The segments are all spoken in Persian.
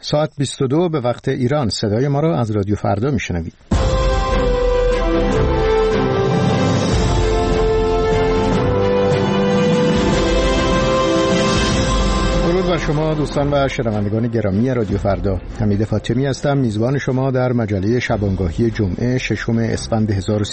ساعت 22 به وقت ایران. صدای ما را از رادیو فردا میشنوید. بر شما دوستان و شنوندگان گرامی رادیو فردا، حمید فاطمی هستم، میزبان شما در مجله شبانگاهی جمعه 6 اسفند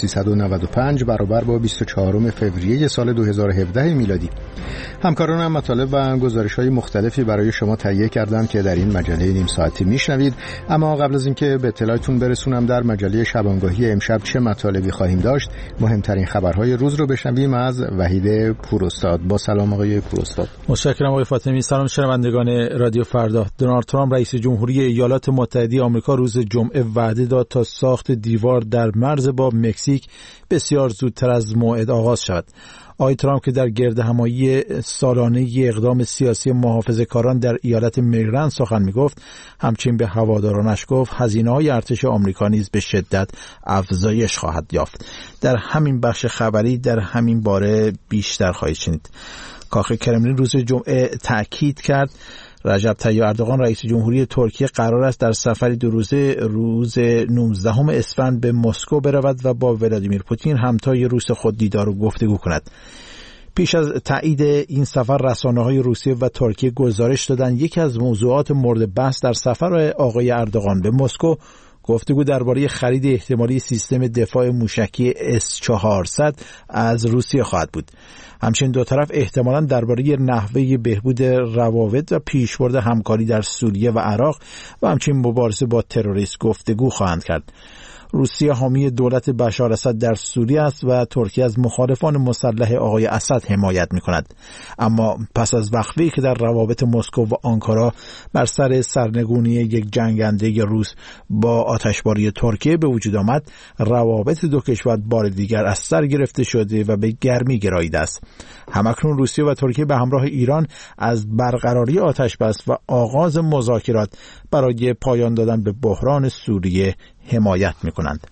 1395 برابر با 24 فوریه سال 2017 میلادی. همکارانم مطالب و گزارش‌های مختلفی برای شما تهیه کردم که در این مجله نیم ساعتی میشنوید. اما قبل از اینکه به اطلاعتون برسونم در مجله شبانگاهی امشب چه مطالبی خواهیم داشت، مهمترین خبرهای روز رو بشنویم از وحید پوراستاد. با سلام آقای پوراستاد. متشکرم آقای فاطمی. سلام شنوندگان رادیو فردا. دونالد ترامپ رئیس جمهوری ایالات متحده آمریکا روز جمعه وعده داد تا ساخت دیوار در مرز با مکزیک بسیار زودتر از موعد آغاز شود. آقای ترامپ که در گردهمایی سالانه اقدام سیاسی محافظه‌کاران در ایالت مریلند سخن می‌گفت، همچنین به هوادارانش گفت هزینه‌های ارتش آمریکا نیز به شدت افزایش خواهد یافت. در همین بخش خبری در همین باره بیشتر خواهید شنید. کاخ کرملین روز جمعه تأکید کرد رجب طیب اردوغان رئیس جمهوری ترکیه قرار است در سفری 2 روزه روز 19 اسفند به مسکو برود و با ولادیمیر پوتین همتای روس خود دیدار و گفتگو کند. پیش از تایید این سفر رسانه‌های روسیه و ترکیه گزارش دادند یکی از موضوعات مورد بحث در سفر آقای اردوغان به مسکو گفتگو درباره خرید احتمالی سیستم دفاع موشکی S-400 از روسیه خواهد بود. همچنین دو طرف احتمالاً درباره نحوه بهبود روابط و پیشبرد همکاری در سوریه و عراق و همچنین مبارزه با تروریسم گفتگو خواهند کرد. روسیه حامی دولت بشار اسد در سوریه است و ترکیه از مخالفان مسلح آقای اسد حمایت می‌کند. اما پس از وقفه‌ای که در روابط مسکو و آنکارا بر سر سرنگونی یک جنگنده روس با آتشباری ترکیه به وجود آمد، روابط دو کشور بار دیگر از سر گرفته شده و به گرمی گراییده است. همکنون روسیه و ترکیه به همراه ایران از برقراری آتشبس و آغاز مذاکرات برای پایان دادن به بحران سوریه حمایت می‌کنند.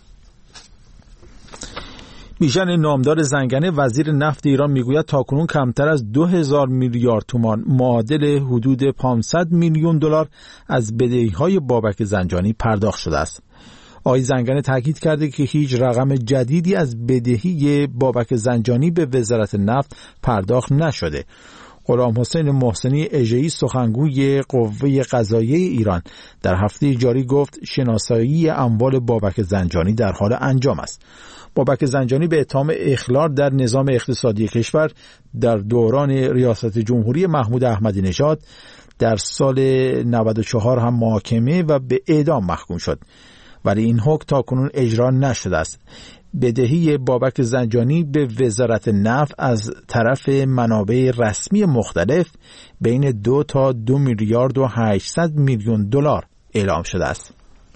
بیژن نامدار زنگنه وزیر نفت ایران میگوید تاکنون کمتر از 2000 میلیارد تومان معادل حدود 500 میلیون دلار از بدهی‌های بابک زنجانی پرداخت شده است. آقای زنگنه تاکید کرده که هیچ رقم جدیدی از بدهی بابک زنجانی به وزارت نفت پرداخت نشده. غلام حسین محسنی اژه‌ای سخنگوی قوه قضاییه ایران در هفته جاری گفت شناسایی اموال بابک زنجانی در حال انجام است. بابک زنجانی به اتهام اخلال در نظام اقتصادی کشور در دوران ریاست جمهوری محمود احمدی نژاد در سال 94 هم محاکمه و به اعدام محکوم شد، ولی این حکم تاکنون اجرا نشده است. بدهی بابک زنجانی به وزارت نفت از طرف منابع رسمی مختلف بین 2 تا 2 میلیارد و 800 میلیون دلار اعلام شده است.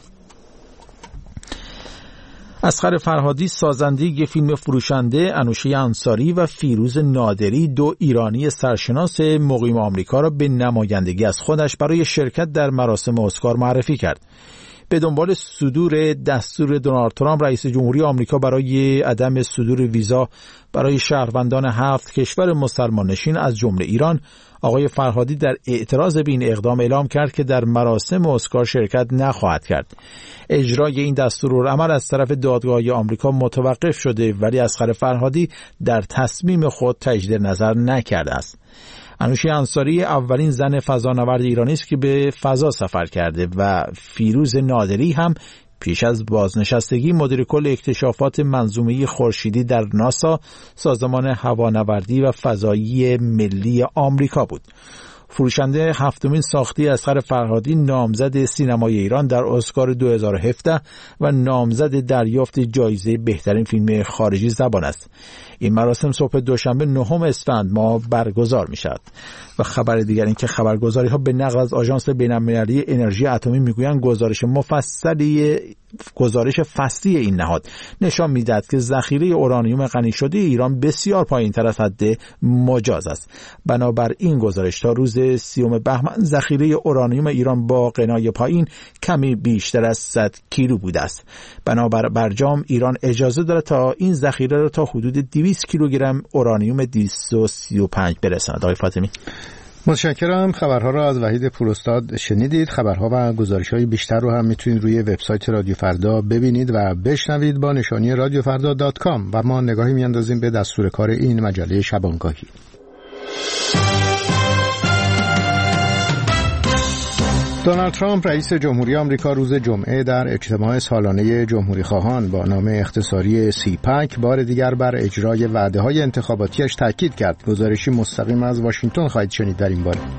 اصغر فرهادی سازنده فیلم فروشنده، انوشه انصاری و فیروز نادری 2 ایرانی سرشناس مقیم آمریکا را به نمایندگی از خودش برای شرکت در مراسم اسکار معرفی کرد. به دنبال صدور دستور دونالد ترامپ رئیس جمهوری آمریکا برای عدم صدور ویزا برای شهروندان 7 کشور مسلمان نشین از جمله ایران، آقای فرهادی در اعتراض به این اقدام اعلام کرد که در مراسم اسکار شرکت نخواهد کرد. اجرای این دستورالعمل از طرف دادگاه آمریکا متوقف شده، ولی اصغر فرهادی در تصمیم خود تجدید نظر نکرده است. انوشه انصاری اولین زن فضانورد ایرانی است که به فضا سفر کرده و فیروز نادری هم پیش از بازنشستگی مدیر کل اکتشافات منظومه خورشیدی در ناسا، سازمان هوانوردی و فضایی ملی آمریکا بود. فروشنده 7مین ساخته اصغر فرهادی نامزد سینمای ایران در اسکار 2017 و نامزد دریافت جایزه بهترین فیلم خارجی زبان است. این مراسم صبح دوشنبه 9 اسفند ماه برگزار می شود. و خبر دیگر این که خبرگزاری ها به نقل از آژانس بین‌المللی انرژی اتمی میگویند گزارش فصلی این نهاد نشان میدهد که ذخیره اورانیوم غنی شده ایران بسیار پایین‌تر از حد مجاز است. بنابر این گزارش تا روز 30 بهمن ذخیره اورانیوم ایران با غنای پایین کمی بیشتر از 100 کیلو بوده است. بنابر برجام ایران اجازه دارد تا این ذخیره را تا حدود 200 کیلوگرم اورانیوم 235 برساند. آقای فاطمی. متشکرم. خبرها را از وحید پوراستاد شنیدید. خبرها و گزارش‌های بیشتر رو هم میتونید روی وبسایت رادیو فردا ببینید و بشنوید با نشانی radiofarda.com و ما نگاهی میاندازیم به دستور کار این مجله شبانگاهی. دونالد ترامپ رئیس جمهوری آمریکا روز جمعه در اجتماع سالانه جمهوری‌خواهان با نام اختصاری CPAC بار دیگر بر اجرای وعده‌های انتخاباتیش تاکید کرد. گزارشی مستقیم از واشنگتن خواهید شنید در این باره.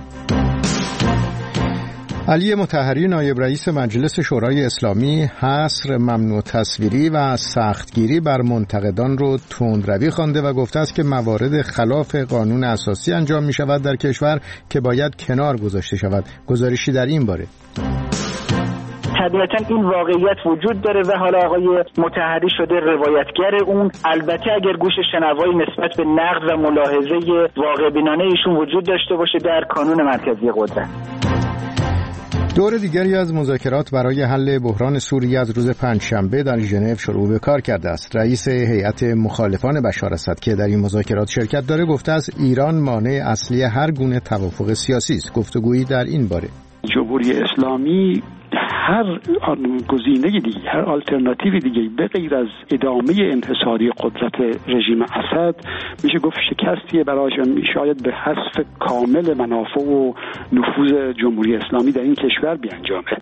علی مطهری نایب رئیس مجلس شورای اسلامی حصر ممنوع تصویری و سختگیری بر منتقدان رو تندروی خوانده و گفته است که موارد خلاف قانون اساسی انجام می شود در کشور که باید کنار گذاشته شود. گزارشی در این باره. طبیعتا این واقعیت وجود داره و حالا آقای مطهری شده روایتگر اون. البته اگر گوش شنوایی نسبت به نقد و ملاحظه واقع بینانه ایشون وجود داشته باشه در کانون مرکزی قدرت. دور دیگری از مذاکرات برای حل بحران سوریه از روز پنجشنبه در ژنو شروع به کار کرده است. رئیس هیئت مخالفان بشار اسد که در این مذاکرات شرکت داره گفته است ایران مانع اصلی هر گونه توافق سیاسی است. گفتگویی در این باره. جمهوری اسلامی هر گزینه دیگه، هر آلترناتیو دیگه به غیر از ادامه انحصاری قدرت رژیم اسد میشه گفت شکستیه برایشان، شاید به حذف کامل منافع و نفوذ جمهوری اسلامی در این کشور بیانجامه.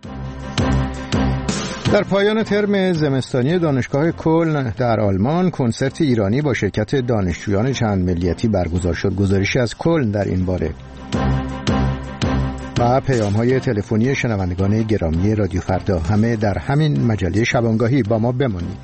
در پایان ترم زمستانی دانشگاه کلن در آلمان کنسرت ایرانی با شرکت دانشجویان چند ملیتی برگزار شد. گزارشی از کلن در این باره. و پیام‌های تلفنی شنوندگان گرامی رادیو فردا همه در همین مجله شبانگاهی. با ما بمانید.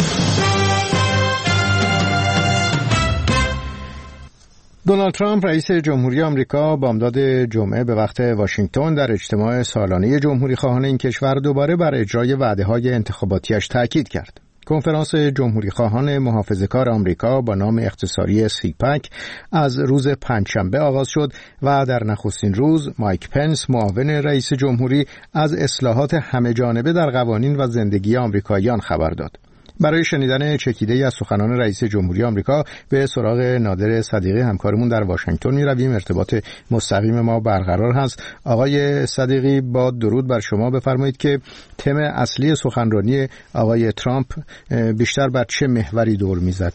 دونالد ترامپ رئیس جمهوری آمریکا بامداد جمعه به وقت واشنگتن در اجتماع سالانه جمهوری‌خواهان این کشور دوباره بر اجرای وعده‌های انتخاباتیش تاکید کرد. کنفرانس جمهوری‌خواهان محافظه‌کار آمریکا با نام اختصاری CPAC از روز پنجشنبه آغاز شد و در نخستین روز مایک پنس معاون رئیس جمهوری از اصلاحات همه‌جانبه در قوانین و زندگی آمریکاییان خبر داد. برای شنیدن چکیده‌ای از سخنان رئیس جمهوری آمریکا به سراغ نادر صدیقی همکارمون در واشنگتن می‌رویم. ارتباط مستقیم ما برقرار هست. آقای صدیقی با درود بر شما، بفرمایید که تم اصلی سخنرانی آقای ترامپ بیشتر بر چه محوری دور می‌زد؟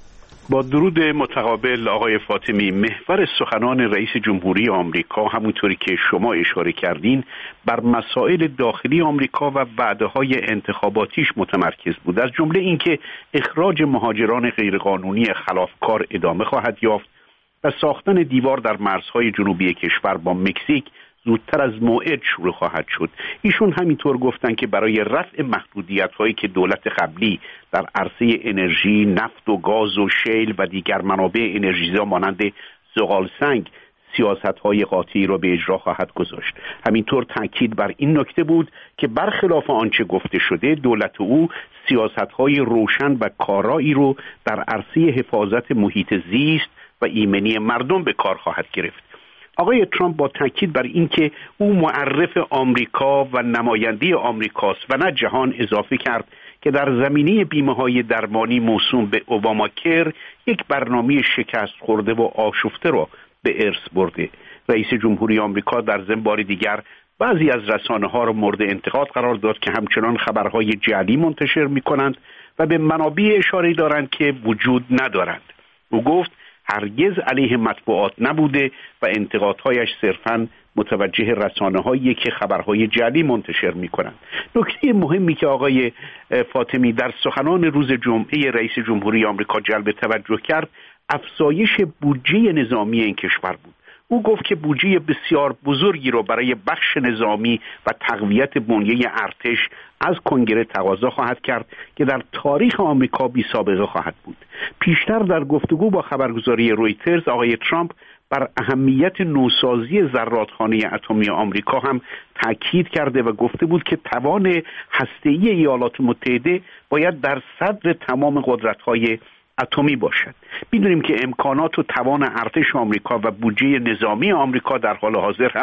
با درود متقابل آقای فاطمی، محور سخنان رئیس جمهوری آمریکا همونطوری که شما اشاره کردین بر مسائل داخلی آمریکا و وعده‌های انتخاباتیش متمرکز بود، از جمله اینکه اخراج مهاجران غیرقانونی خلافکار ادامه خواهد یافت و ساختن دیوار در مرزهای جنوبی کشور با مکزیک زودتر از موعد شروع خواهد شد. ایشون همینطور گفتن که برای رفع محدودیت‌هایی که دولت قبلی در عرصه انرژی، نفت و گاز و شیل و دیگر منابع انرژیزا مانند زغال سنگ سیاست‌های قاطعی را به اجرا خواهد گذاشت. همینطور تاکید بر این نکته بود که برخلاف آنچه گفته شده دولت او سیاست‌های روشن و کارایی رو در عرصه حفاظت محیط زیست و ایمنی مردم به کار خواهد گرفت. آقای ترامپ با تاکید بر اینکه او معرف آمریکا و نماینده آمریکاست و نه جهان اضافه کرد که در زمینه بیمه‌های درمانی موسوم به اوباماکر یک برنامه شکست خورده و آشفته را به ارث برده. رئیس جمهوری آمریکا در ضمن بار دیگر بعضی از رسانه‌ها را مورد انتقاد قرار داد که همچنان خبرهای جعلی منتشر می‌کنند و به منابع اشاره دارند که وجود ندارند. او گفت هرگز علیه مطبوعات نبوده و انتقادهایش صرفاً متوجه رسانه‌هایی که خبرهای جعلی منتشر می‌کنند. نکته مهمی که آقای فاطمی در سخنان روز جمعه رئیس جمهوری آمریکا جلب توجه کرد، افزایش بودجه نظامی این کشور بود. او گفت که بودجه بسیار بزرگی رو برای بخش نظامی و تقویت بنیه ارتش از کنگره تقاضا خواهد کرد که در تاریخ آمریکا بی سابقه خواهد بود. پیشتر در گفتگو با خبرگزاری رویترز آقای ترامپ بر اهمیت نوسازی زرادخانه اتمی آمریکا هم تاکید کرده و گفته بود که توان هسته‌ای ایالات متحده باید در صدر تمام قدرت‌های اتمی باشد. می‌دونیم که امکانات و توان ارتش آمریکا و بودجه نظامی آمریکا در حال حاضر هم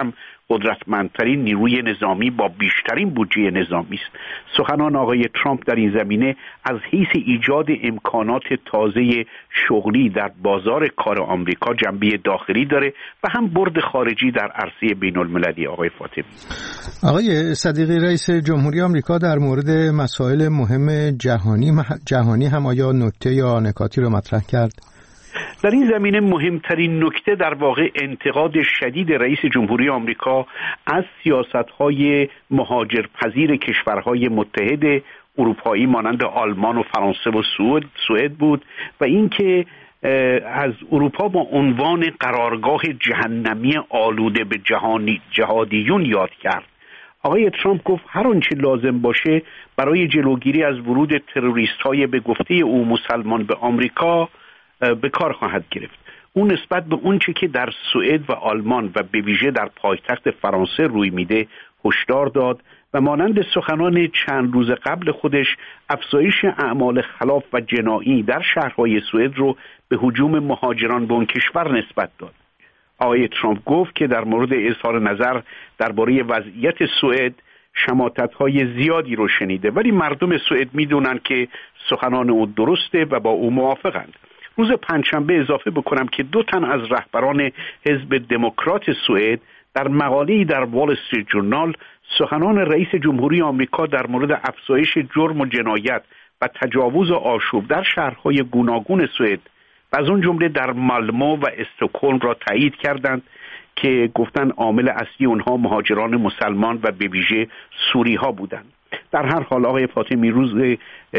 قدرتمندترین نیروی نظامی با بیشترین بودجه نظامی است. سخنان آقای ترامپ در این زمینه از حیث ایجاد امکانات تازه شغلی در بازار کار آمریکا جنبه داخلی داره و هم برد خارجی در عرصه بین المللی. آقای فاطمی. آقای صدیقی، رئیس جمهوری آمریکا در مورد مسائل مهم جهانی هم آیا نکته یا نکاتی رو مطرح کرد؟ در این زمینه مهمترین نکته در واقع انتقاد شدید رئیس جمهوری آمریکا از سیاست‌های مهاجرپذیر کشورهای متحد اروپایی مانند آلمان و فرانسه و سوئد بود و اینکه از اروپا با عنوان قرارگاه جهنمی آلوده به جهادیون یاد کرد. آقای ترامپ گفت هر آنچه لازم باشه برای جلوگیری از ورود تروریست‌های به گفته او مسلمان به آمریکا به کار خواهد گرفت. اون نسبت به اونچه که در سوئد و آلمان و به ویژه در پایتخت فرانسه روی میده هشدار داد و مانند سخنان چند روز قبل خودش افزایش اعمال خلاف و جنایی در شهرهای سوئد رو به هجوم مهاجران به اون کشور نسبت داد. آقای ترامپ گفت که در مورد اظهار نظر درباره وضعیت سوئد شماتت‌های زیادی رو شنیده، ولی مردم سوئد میدونن که سخنان او درسته و با او موافقند. روز پنجشنبه اضافه بکنم که 2 تن از رهبران حزب دموکرات سوئد در مقاله‌ای در وال استریت جورنال سخنان رئیس جمهوری آمریکا در مورد افزایش جرم و جنایت و تجاوز و آشوب در شهرهای گوناگون سوئد و از اون جمله در مالمو و استکهلم را تایید کردند که گفتن عامل اصلی اونها مهاجران مسلمان و به ویژه سوری ها بودند. در هر حال آقای فاطمی، روز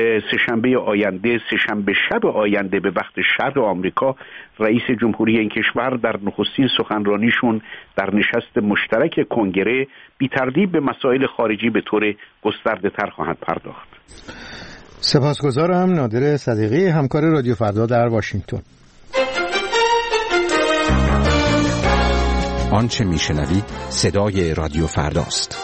سه‌شنبه شب آینده به وقت شرق آمریکا رئیس جمهوری این کشور در نخستین سخنرانیشون در نشست مشترک کنگره بی تردید به مسائل خارجی به طور گسترده تر خواهند پرداخت. سپاسگزارم. نادر صدیقی، همکار رادیو فردا در واشنگتن. آنچه میشنوید صدای رادیو فرداست.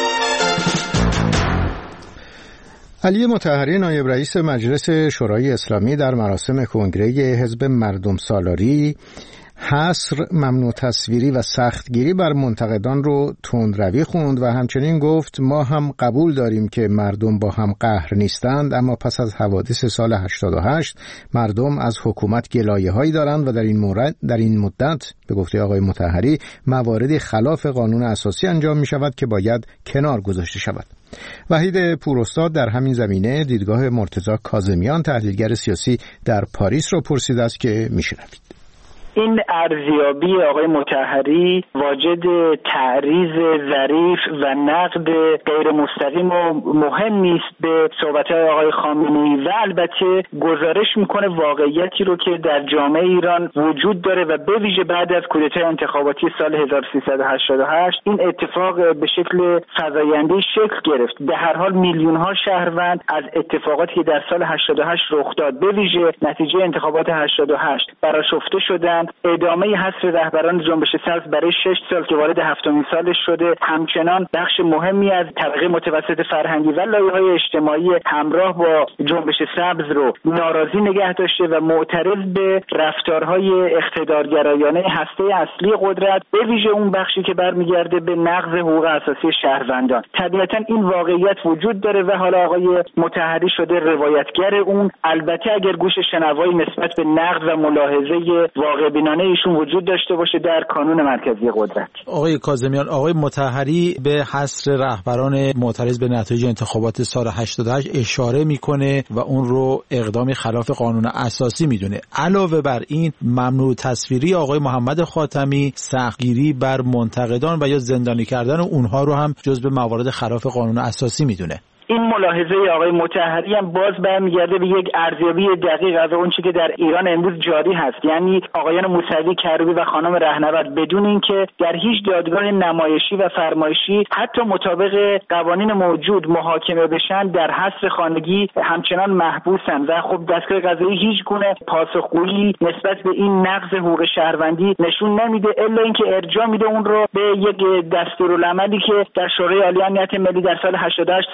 علی مطهری، نایب رئیس مجلس شورای اسلامی، در مراسم کنگره حزب مردم سالاری حصر، ممنوع تصویری و سختگیری بر منتقدان رو تندروی خوند و همچنین گفت ما هم قبول داریم که مردم با هم قهر نیستند، اما پس از حوادث سال 88 مردم از حکومت گلایه‌هایی دارند و در این مدت به گفته آقای مطهری مواردی خلاف قانون اساسی انجام می شود که باید کنار گذاشته شود. وحید پوراستاد در همین زمینه دیدگاه مرتضی کاظمیان، تحلیلگر سیاسی در پاریس، را پرسیده است که میشنوید. این ارزیابی آقای مطهری واجد تعریض ظریف و نقد غیر مستقیم و مهمی است به صحبت‌های آقای خامنه‌ای و البته گزارش میکنه واقعیتی رو که در جامعه ایران وجود داره و به ویژه بعد از کودتای انتخاباتی سال 1388 این اتفاق به شکل فزاینده شکل گرفت. به هر حال میلیون‌ها شهروند از اتفاقاتی که در سال 88 رخ داد به ویژه نتیجه انتخابات 88 برآشفته شدند. ادامه حصر رهبران جنبش سبز برای 6 سال که وارد 7مین سالش شده، همچنان بخش مهمی از طبقه متوسط فرهنگی و لایه‌های اجتماعی همراه با جنبش سبز رو ناراضی نگه داشته و معترض به رفتارهای اقتدارگرایانه هسته اصلی قدرت، به ویژه اون بخشی که برمیگرده به نقض حقوق اساسی شهروندان. طبیعتا این واقعیت وجود داره و حالا آقای مطهری شده روایتگر اون. البته اگر گوش شنوایی نسبت به نقد و ملاحظه واقع بینانه ایشون وجود داشته باشه در کانون مرکزی قدرت. آقای کاظمیان، آقای مطهری به حصر رهبران معترض به نتایج انتخابات سال 88 اشاره میکنه و اون رو اقدامی خلاف قانون اساسی میدونه. علاوه بر این ممنوع تصویری آقای محمد خاتمی، سختگیری بر منتقدان و یا زندانی کردن اونها رو هم جزو موارد خلاف قانون اساسی میدونه. این ملاحظه آقای مطهری هم باز برمیگرده به یک ارزیابی دقیق از اون چیزی که در ایران امروز جاری هست، یعنی آقایان موسوی کروبی و خانم رهنورد بدون اینکه در هیچ دادگاه نمایشی و فرمایشی حتی مطابق قوانین موجود محاکمه بشن در حصر خانگی همچنان محبوسن و خب دستگاه قضایی هیچ گونه پاسخگویی نسبت به این نقض حقوق شهروندی نشون نمیده الا اینکه ارجاع میده اون رو به یک دستورالعملی که در شورای عالی امنیت ملی در سال 88 صادر شده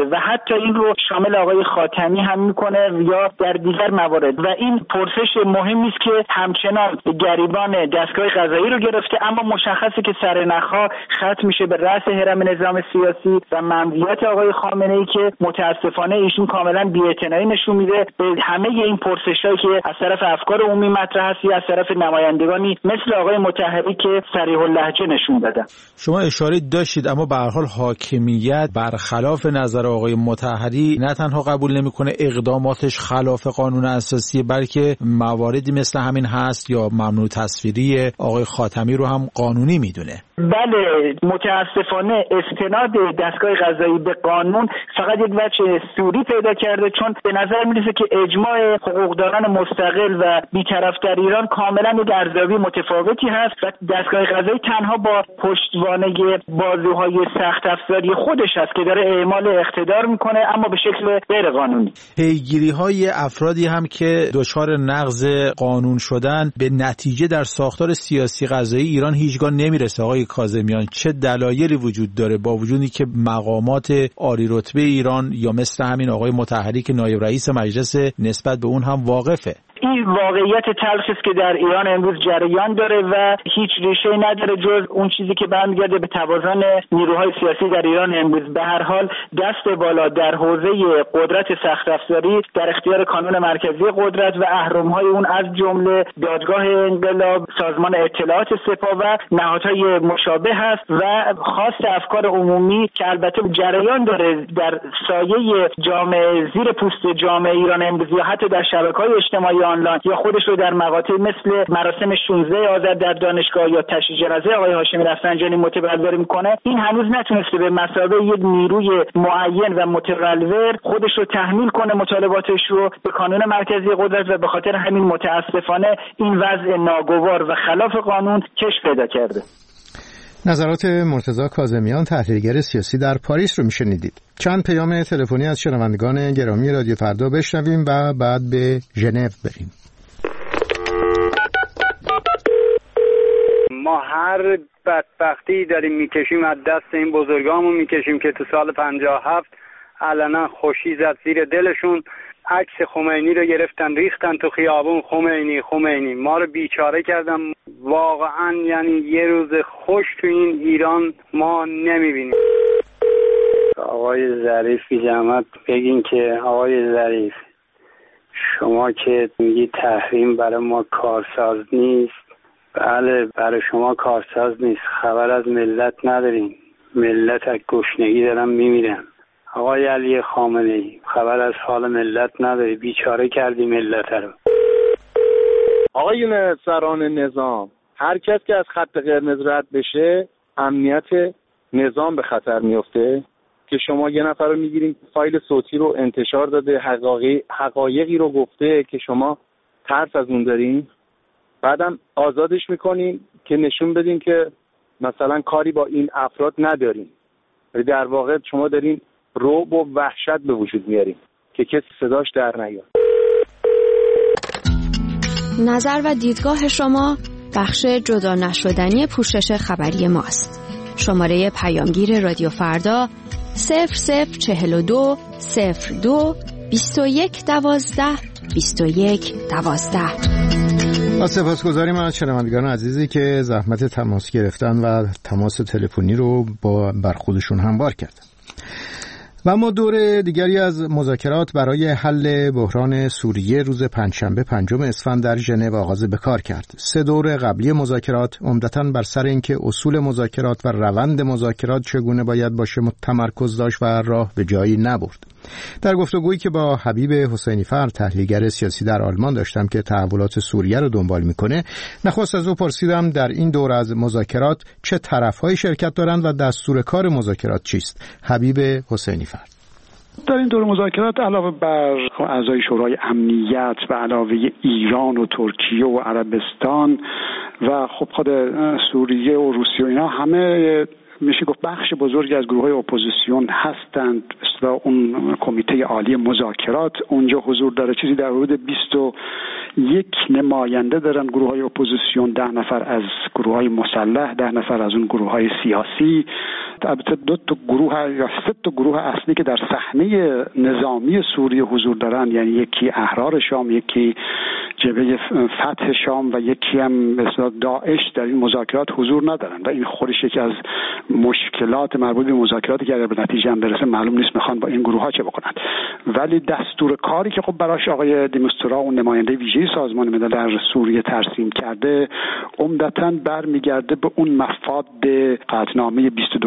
شده و حتی این رو شامل آقای خاتمی هم میکنه یا در دیگر موارد. و این پرسش مهمی است که همچنان گریبان دستگاه قضایی رو گرفته، اما مشخصه که سرنخ‌ها ختم میشه به رأس هرم نظام سیاسی و ممنوعیت آقای خامنه‌ای که متاسفانه ایشون کاملا بی‌اعتنایی نشون میده به همه این پرسش‌هایی که از طرف افکار عمومی مطرح است یا از طرف نمایندگانی مثل آقای مطهری که صریح اللهجه نشون دادن. شما اشاره داشتید، اما به هر حال حاکمیت برخلاف نظر آقای مطهری نه تنها قبول نمیکنه اقداماتش خلاف قانون اساسی، بلکه مواردی مثل همین هست یا ممنوع تصویری آقای خاتمی رو هم قانونی میدونه. بله، متاسفانه استناد دستگاه قضایی به قانون فقط یک وجه سوری پیدا کرده، چون به نظر میرسه که اجماع حقوقدانان مستقل و بی‌طرف در ایران کاملا یک ارزیابی متفاوتی هست و دستگاه قضایی تنها با پشتوانه بازوهای سخت افزاری خودش هست که داره اعمال اقتدار میکنه، اما به شکل غیر قانونی. پیگیری‌های افرادی هم که دچار نقض قانون شدن به نتیجه در ساختار سیاسی قضایی ایران هیچگاه نمیرسه. آقای کاظمیان، چه دلایلی وجود داره با وجودی که مقامات عالی رتبه ایران یا مثل همین آقای مطهری که نایب رئیس مجلس نسبت به اون هم واقفه؟ این واقعیت تلخی است که در ایران امروز جریان داره و هیچ ریشه‌ای نداره جز اون چیزی که برمیگرده به توازن نیروهای سیاسی در ایران امروز. به هر حال دست بالا در حوزه قدرت سخت افزاری در اختیار کانون مرکزی قدرت و اهرم‌های اون از جمله دادگاه انقلاب، سازمان اطلاعات سپاه و نهادهای مشابه هست و خواست افکار عمومی که البته جریان داره در سایه جامعه زیر پوست جامعه ایران امروز یا حتی در شبکه‌های اجتماعی آنلاین یا خودش رو در مقاطع مثل مراسم 16 آذر در دانشگاه یا تشییع جنازه آقای هاشمی رفسنجانی متبلور میکنه، این هنوز نتونسته به مثابه یک نیروی معین و متبلور خودش رو تحمیل کنه مطالباتش رو به کانون مرکزی قدرت و به خاطر همین متاسفانه این وضع ناگوار و خلاف قانون کش پیدا کرده. نظرات مرتضی کاظمیان، تحلیلگر سیاسی در پاریس رو میشنیدید. چند پیام تلفنی از شنوندگان گرامی رادیو فردا بشنویم و بعد به ژنو بریم. ما هر بدبختی داریم میکشیم از دست این بزرگامون میکشیم که تو سال 57 علنا خوشی زد زیر دلشون، عکس خمینی رو گرفتن ریختن تو خیابون، خمینی ما رو بیچاره کردن. واقعا یعنی یه روز خوش تو این ایران ما نمیبینیم. آقای ظریف بی زحمت بگین که آقای ظریف شما که میگی تحریم برای ما کارساز نیست، بله برای شما کارساز نیست، خبر از ملت ندارین، ملت از گشنگی دارن میمیرن. آقای علی خامنه‌ای خبر از حال ملت نداری، بیچاره کردی ملت رو. آقایون سران نظام، هر کس که از خط قرمز رد بشه امنیت نظام به خطر میفته که شما یه نفر رو میگیرین فایل صوتی رو انتشار داده، حقایقی رو گفته که شما ترس از اون دارین، بعدم آزادش میکنین که نشون بدین که مثلا کاری با این افراد ندارین. در واقع شما دارین رعب و وحشت به وجود میارین که کسی صداش در نیاد. نظر و دیدگاه شما بخش جدا نشدنی پوشش خبری ماست. شماره پیامگیر رادیو فردا 0042 02 21 12 21 12. با سپاسگزاریم از شنوندگان عزیزی که زحمت تماس گرفتن و تماس تلفنی رو بر خودشون هموار کردن. و اما دور دیگری از مذاکرات برای حل بحران سوریه روز پنجشنبه 5 اسفند در ژنو آغاز به کار کرد. 3 دور قبلی مذاکرات عمدتاً بر سر اینکه اصول مذاکرات و روند مذاکرات چگونه باید باشه تمرکز داشت و راه به جایی نبرد. در گفتگویی که با حبیب حسینی‌فر تحلیلگر سیاسی در آلمان داشتم که تحولات سوریه رو دنبال میکنه، نخست از او پرسیدم در این دور از مذاکرات چه طرف‌هایی شرکت دارند و دستور کار مذاکرات چیست. حبیب حسینی‌فر: در این دور مذاکرات علاوه بر اعضای شورای امنیت و علاوه ایران و ترکیه و عربستان و خب خود سوریه و روسیه و اینا همه میشه گفت بخش بزرگی از گروه‌های اپوزیسیون هستند. اصلا اون کمیته عالی مذاکرات اونجا حضور داره، چیزی در حدود 21 نماینده دارن گروه‌های اپوزیسیون، 10 نفر از گروه‌های مسلح، 10 نفر از اون گروه‌های سیاسی. البته 2 تا گروه یا 3 تا گروه اصلی که در صحنه نظامی سوریه حضور دارن، یعنی یکی احرار شام، یکی جبهه فتح شام و یکی هم مثلا داعش در این مذاکرات حضور ندارن و این خودش یکی از مشکلات مربوط به مذاکراتی که اگر به نتیجه هم برسه معلوم نیست میخوان با این گروه ها چه بکنن. ولی دستور کاری که خب براش آقای دیمستورا اون نماینده ویژه سازمان ملل در سوریه ترسیم کرده عمدتاً برمیگرده به اون مفاد قطعنامه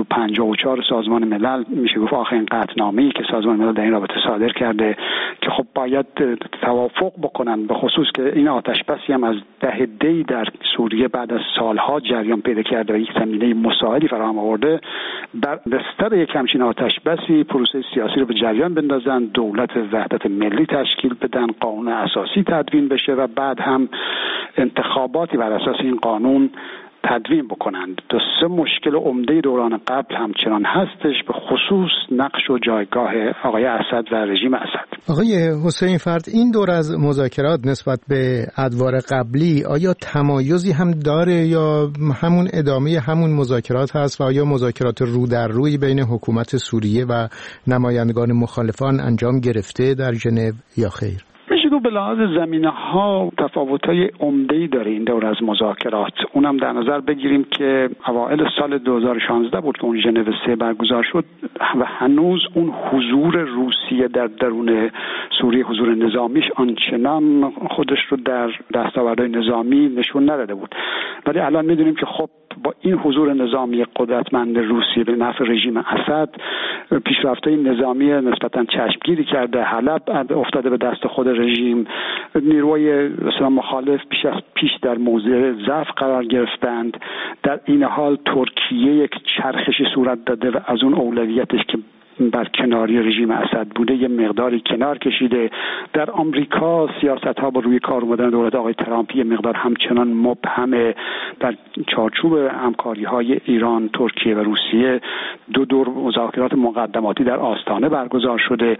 2254 سازمان ملل، میشه گفت آخرین قطعنامه‌ای که سازمان ملل در این رابطه صادر کرده که خب باید توافق بکنن، به خصوص که این آتشبسی هم از دهه دی در سوریه بعد از سالها جریان پیدا کرده و یک زمینه مساعدی فراهم آورده. در بستر یک همچین آتشبسی پروسه سیاسی رو به جریان بندازن، دولت وحدت ملی تشکیل بدن، قانون اساسی تدوین بشه و بعد هم انتخاباتی بر اساس این قانون تدوین بکنند. 2 مشکل عمده دوران قبل همچنان هستش، به خصوص نقش و جایگاه آقای اسد و رژیم اسد. آقای حسین فرد، این دور از مذاکرات نسبت به ادوار قبلی آیا تمایزی هم داره یا همون ادامه همون مذاکرات هست و آیا مذاکرات رو در روی بین حکومت سوریه و نمایندگان مخالفان انجام گرفته در ژنو یا خیر؟ به لحاظ زمینه‌ها تفاوت‌های عمده‌ای داره این دور از مذاکرات. اونم در نظر بگیریم که اوایل سال 2016 بود که اون ژنو 3 برگزار شد و هنوز اون حضور روسیه در درون سوریه، حضور نظامیش آنچنان خودش رو در دستاوردهای نظامی نشون نداده بود. ولی الان می‌دونیم که خب با این حضور نظامی قدرتمند روسیه به نفع رژیم اسد پیشرفت‌های نظامی نسبتاً چشمگیری کرده، حلب افتاده به دست خود رژیم، نیروهای مثلا مخالف پیش در موضع ضعف قرار گرفتند. در این حال ترکیه یک چرخشی صورت داده و از اون اولویتش که بر کناری رژیم اسد بوده یه مقداری کنار کشیده. در آمریکا سیاست‌ها با روی کار اومدن دولت آقای ترامپ یه مقدار همچنان مبهمه. در چارچوب همکاری‌های ایران، ترکیه و روسیه 2 دور مذاکرات مقدماتی در آستانه برگزار شده.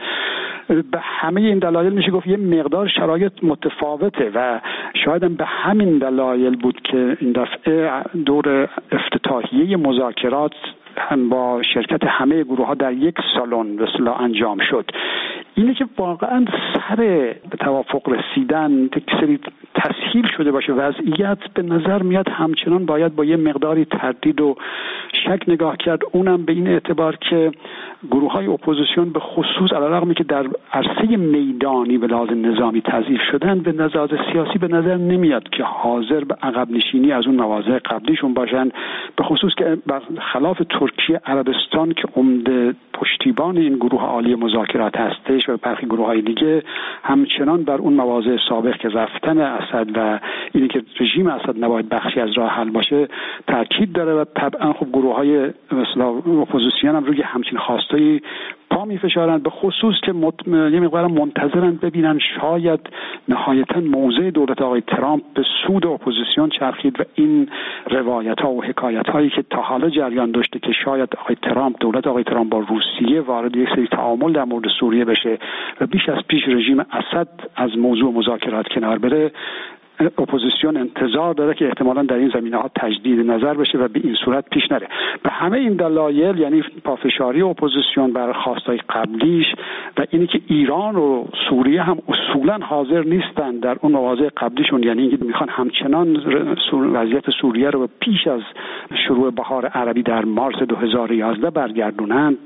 به همه این دلایل میشه گفت یه مقدار شرایط متفاوته و شاید هم به همین دلایل بود که این دفعه دور افتتاحیه مذاکرات هم با شرکت همه گروه‌ها در یک سالن به اصطلاح انجام شد. اینه که واقعا سر به توافق رسیدن تکسری تسهیل شده باشه. وضعیت به نظر میاد همچنان باید با یه مقداری تردید و شک نگاه کرد، اونم به این اعتبار که گروه‌های اپوزیسیون به خصوص علیرغمی که در عرصه میدانی به لحاظ نظامی تضعیف شدن، به لحاظ سیاسی به نظر نمیاد که حاضر به عقب نشینی از اون مواضع قبلیشون باشن، به خصوص که برخلاف ترکیه، عربستان که عمده پشتیبان این گروه عالی مذاکرات هستش و برخی گروه‌های دیگه همچنان بر اون مواضع سابق که رفتن اسد و اینی که رژیم اسد نباید بخشی از راه حل باشه تاکید داره و طبعا خب گروه‌های مثلا اپوزیسیون هم روی همچین خواستایی پا می‌فشارن، به خصوص که یه مقدار منتظرن ببینن شاید نهایتاً موضع دولت آقای ترامپ به سود اپوزیسیون چرخید و این روایت‌ها و حکایت‌هایی که تا حالا جریان داشته که شاید دولت آقای ترامپ با روسیه وارد یک سری تعامل در مورد سوریه بشه و بیش از پیش رژیم اسد از موضوع مذاکرات کنار بره، اپوزیسیون انتظار داره که احتمالاً در این زمینه‌ها تجدید نظر بشه و به این صورت پیش نره. به همه این دلایل، یعنی پافشاری اپوزیسیون بر خواستای قبلیش و اینی که ایران و سوریه هم اصولاً حاضر نیستن در اون مواضع قبلیشون، یعنی اینکه میخوان همچنان وضعیت سوریه رو پیش از شروع بهار عربی در مارس 2011 برگردونند،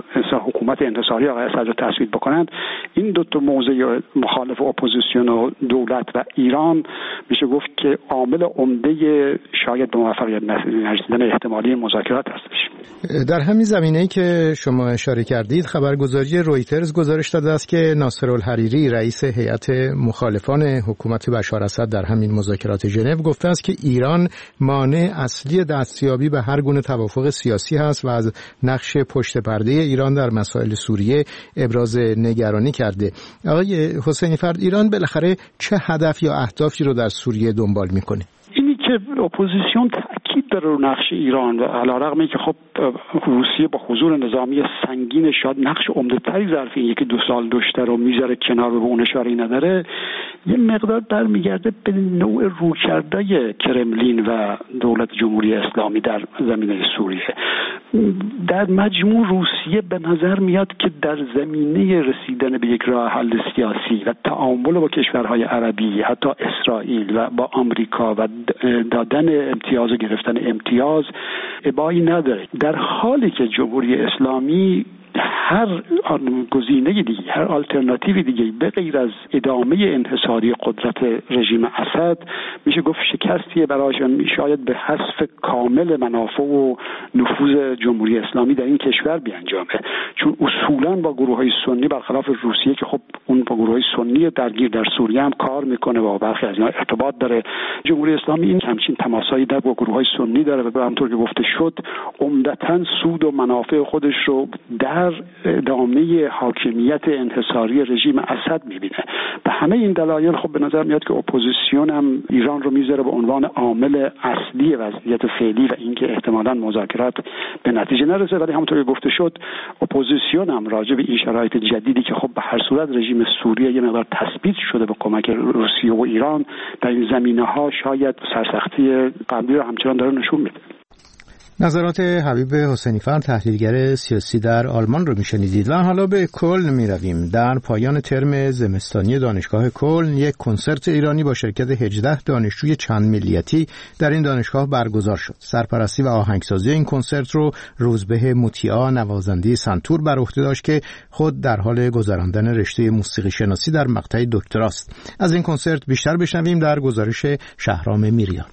حکومت انتصاری آقای اسد رو تثبیت بکنند. این 2 تا موضع مخالف اپوزیسیون و دولت و ایران میشه گفت که عامل عمده شاید به موفقیت نرسیدن احتمالی مذاکرات هستش. در همین زمینه‌ای که شما اشاره کردید، خبرگزاری رویترز گزارش داده است که ناصرالحریری رئیس هیئت مخالفان حکومت بشار اسد در همین مذاکرات ژنو گفته است که ایران مانع اصلی دستیابی به هر گونه توافق سیاسی هست و از نقش پشت پرده ایران در مسائل سوریه ابراز نگرانی کرده. آقای حسین فرد، ایران بالاخره چه هدف یا اهدافی رو در سوریه دنبال میکنه؟ اینی که اپوزیسیون تأکید داره رو نقش ایران و علیرغم اینکه خب روسیه با حضور نظامی سنگین شاید نقش عمده‌تری ظرف این یکی دو سال داشته رو میذاره کنار و به اون اشاره‌ای نداره، یه مقدار برمیگرده به نوع روکرده کرملین و دولت جمهوری اسلامی در زمینه سوریه. در مجموع روسیه به نظر میاد که در زمینه رسیدن به یک راه حل سیاسی و تعامل با کشورهای عربی، حتی اسرائیل و با آمریکا و دادن امتیاز و گرفتن امتیاز ابایی نداره، در حالی که جمهوری اسلامی هر گزینه دیگه، هر آلترناتیو دیگه به غیر از ادامه انحصاری قدرت رژیم اسد میشه گفت شکستیه برایشان، شاید به حذف کامل منافع و نفوذ جمهوری اسلامی در این کشور بیانجامه، چون اصولا با گروه‌های سنی برخلاف روسیه که خب اون با گروه‌های سنی درگیر در سوریه هم کار میکنه و برخی از اینا ارتباط داره، جمهوری اسلامی این همچین تماسایی در با گروه‌های سنی داره و همونطور که گفته شد عمدتاً سود و منافع خودش رو در ادامه حاکمیت انحصاری رژیم اسد میبینه. به همه این دلایل خب به نظر میاد که اپوزیسیون هم ایران رو میذاره به عنوان عامل اصلی وضعیت فعلی و اینکه احتمالاً مذاکرات به نتیجه نرسه، ولی همونطور که گفته شد اپوزیسیون هم راجع به این شرایط جدیدی که خب به هر صورت رژیم سوریه یه مقدار تثبیت شده به کمک روسیه و ایران در این زمینه‌ها شاید سرسختی قبلی رو همچنان داره نشون میده. نظرات حبیب حسینی‌فر تحلیلگر سیاسی در آلمان رو میشنیدید و حالا به کلن میرویم. در پایان ترم زمستانی دانشگاه کلن یک کنسرت ایرانی با شرکت 18 دانشجوی چند ملیتی در این دانشگاه برگزار شد. سرپرستی و آهنگسازی این کنسرت رو روزبه مطیعا نوازنده سنتور بر عهده داشت که خود در حال گذراندن رشته موسیقی شناسی در مقطع دکتراست. از این کنسرت بیشتر بشنویم در گزارش شهرام میریان.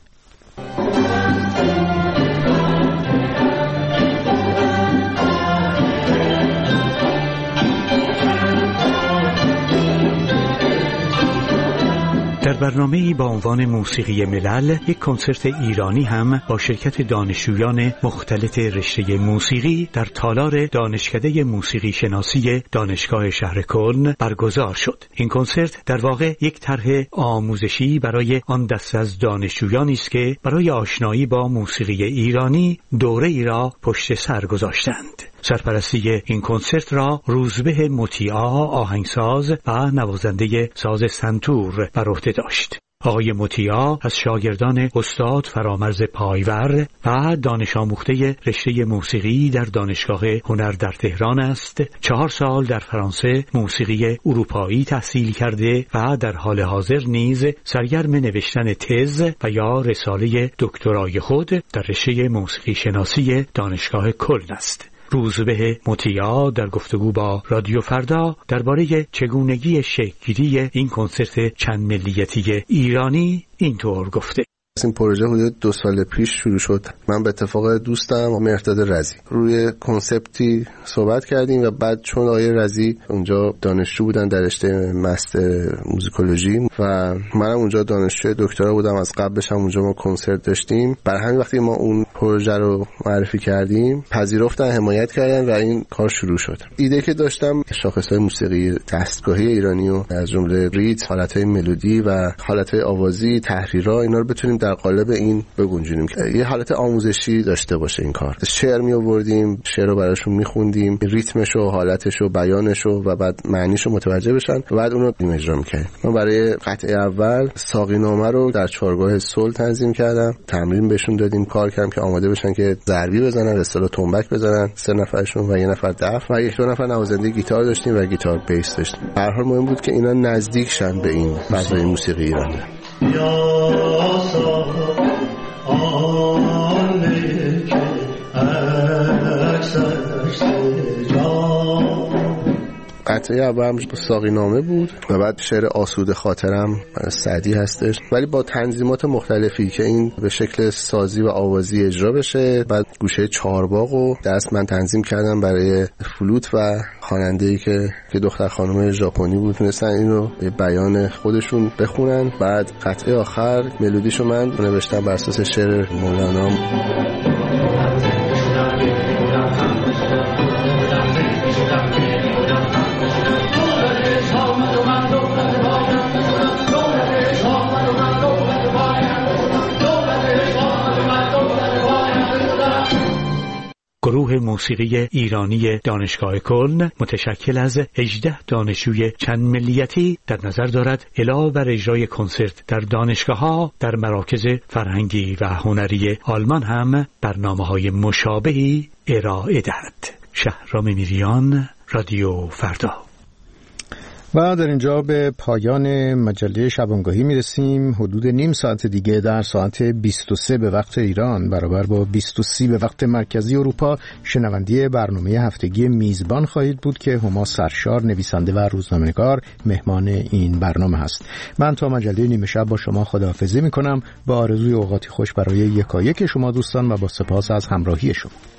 در برنامه‌ای با عنوان موسیقی ملل، یک کنسرت ایرانی هم با شرکت دانشجویان مختلط رشته موسیقی در تالار دانشکده موسیقی شناسی دانشگاه شهر کلن برگزار شد. این کنسرت در واقع یک طرح آموزشی برای آن دسته از دانشجویانی است که برای آشنایی با موسیقی ایرانی دوره‌ای را پشت سر گذاشتند. سرپرستی این کنسرت را روزبه مطیعا آهنگساز و نوازنده ساز سنتور بر عهده داشت. آقای مطیعا از شاگردان استاد فرامرز پایور و دانش آموخته رشته موسیقی در دانشگاه هنر در تهران است. 4 سال در فرانسه موسیقی اروپایی تحصیل کرده و در حال حاضر نیز سرگرم نوشتن تز و یا رساله دکترای خود در رشته موسیقی شناسی دانشگاه کلن است. روزبه مطیعا در گفتگو با رادیو فردا درباره چگونگی شکل‌گیری این کنسرت چند ملیتی ایرانی اینطور گفته: این پروژه حدود 2 سال پیش شروع شد. من به اتفاق دوستم مهرداد رضی روی کنسپتی صحبت کردیم و بعد چون آقای رضی اونجا دانشجو بودن در رشته مستر موزیکولوژی و منم اونجا دانشجوی دکترا بودم، از قبلش هم اونجا ما کنسرت داشتیم، برای همین وقتی ما اون پروژه رو معرفی کردیم پذیرفتن، حمایت کردن و این کار شروع شد. ایده که داشتم شاخص‌های موسیقی دستگاهی ایرانی و از جمله ریتم، حالت‌های ملودی و حالت‌های آوازی، تحریرها، اینا رو بتونیم در قالب این بگنجونیم که یه حالت آموزشی داشته باشه. این کار شعر می آوردیم، شعر رو براشون میخوندیم، ریتمش و حالتش و بیانش و بعد معنیش رو متوجه بشن و بعد اون رو اجرا می‌کردیم. من برای قطعه اول ساقی نامه رو در چهارگاه صلح تنظیم کردم، تمرین بهشون دادیم، کار کردیم که آماده بشن که ضربی بزنن، اصطلاح تنبک بزنن، 3 نفرشون و 1 نفر دف و 1-2 نفر نوازنده گیتار داشتیم و گیتار بیس داشتیم. به هر حال مهم بود که اینا نزدیک شن به این فضای موسیقی ایرانی. قطعه اول هم ساقی نامه بود و بعد شعر آسوده خاطرم سعدی هستش، ولی با تنظیمات مختلفی که این به شکل سازی و آوازی اجرا بشه. بعد گوشه چهارباغ و دست من تنظیم کردم برای فلوت و خواننده‌ای که دختر خانم ژاپنی بود، تونستن اینو به بیان خودشون بخونن. بعد قطعه آخر ملودیشو من نوشتم بر اساس شعر مولانا. گروه موسیقی ایرانی دانشگاه کلن متشکل از 18 دانشجوی چند ملیتی در نظر دارد علاوه بر اجرای کنسرت در دانشگاه‌ها در مراکز فرهنگی و هنری آلمان هم برنامه‌های مشابهی ارائه دهد. شهرام میریان، رادیو فردا. و در اینجا به پایان مجله شبانگاهی میرسیم. حدود نیم ساعت دیگه در ساعت 23 به وقت ایران برابر با 23 به وقت مرکزی اروپا شنوندی برنامه هفتگی میزبان خواهید بود که هما سرشار نویسنده و روزنامه‌نگار مهمان این برنامه هست. من تا مجله نیمه شب با شما خداحافظی میکنم با آرزوی اوقاتی خوش برای یکایک شما دوستان و با سپاس از همراهی شما.